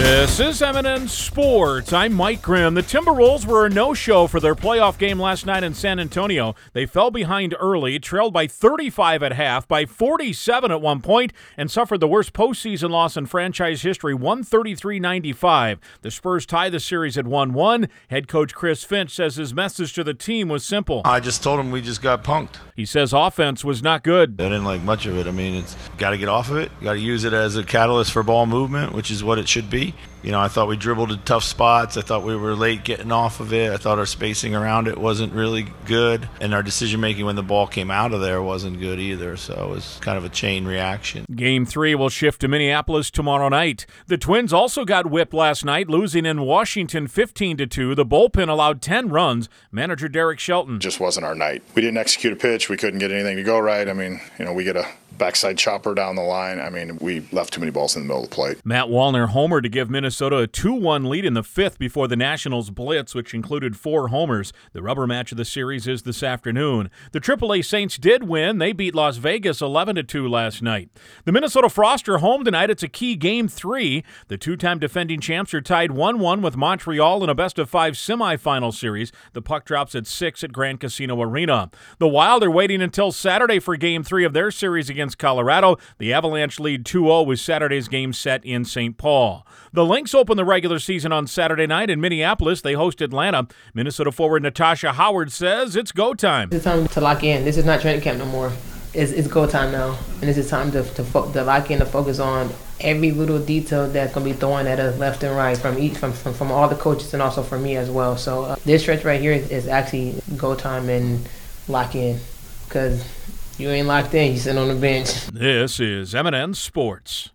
This is M&N Sports. I'm Mike Grimm. The Timberwolves were a no-show for their playoff game last night in San Antonio. They fell behind early, trailed by 35 at half, by 47 at one point, and suffered the worst postseason loss in franchise history, 133-95. The Spurs tie the series at 1-1. Head coach Chris Finch says his message to the team was simple. I just told him we just got punked. He says offense was not good. I didn't like much of it. I mean, it's got to get off of it. Got to use it as a catalyst for ball movement, which is what it should be. You know, I thought we dribbled in tough spots. I thought we were late getting off of it. I thought our spacing around it wasn't really good. And our decision-making when the ball came out of there wasn't good either. So it was kind of a chain reaction. Game 3 will shift to Minneapolis tomorrow night. The Twins also got whipped last night, losing in Washington 15-2. The bullpen allowed 10 runs. Manager Derek Shelton. Just wasn't our night. We didn't execute a pitch. We couldn't get anything to go right. I mean, we get a backside chopper down the line. I mean, we left too many balls in the middle of the plate. Matt Wallner homered to give Minnesota a 2-1 lead in the fifth before the Nationals blitz, which included 4 homers. The rubber match of the series is this afternoon. The AAA Saints did win. They beat Las Vegas 11-2 last night. The Minnesota Frost are home tonight. It's a key Game 3. The two-time defending champs are tied 1-1 with Montreal in a best-of-5 semifinal series. The puck drops at 6 at Grand Casino Arena. The Wild are waiting until Saturday for Game 3 of their series against Colorado. The Avalanche lead 2-0 with Saturday's game set in St. Paul. The Lynx open the regular season on Saturday night in Minneapolis. They host Atlanta. Minnesota forward Natasha Howard says it's go time. It's time to lock in. This is not training camp no more. It's go time now. And this is time to lock in, to focus on every little detail that's going to be thrown at us left and right from all the coaches and also from me as well. So this stretch right here is actually go time and lock in, because you ain't locked in, you sit on the bench. This is M&N Sports.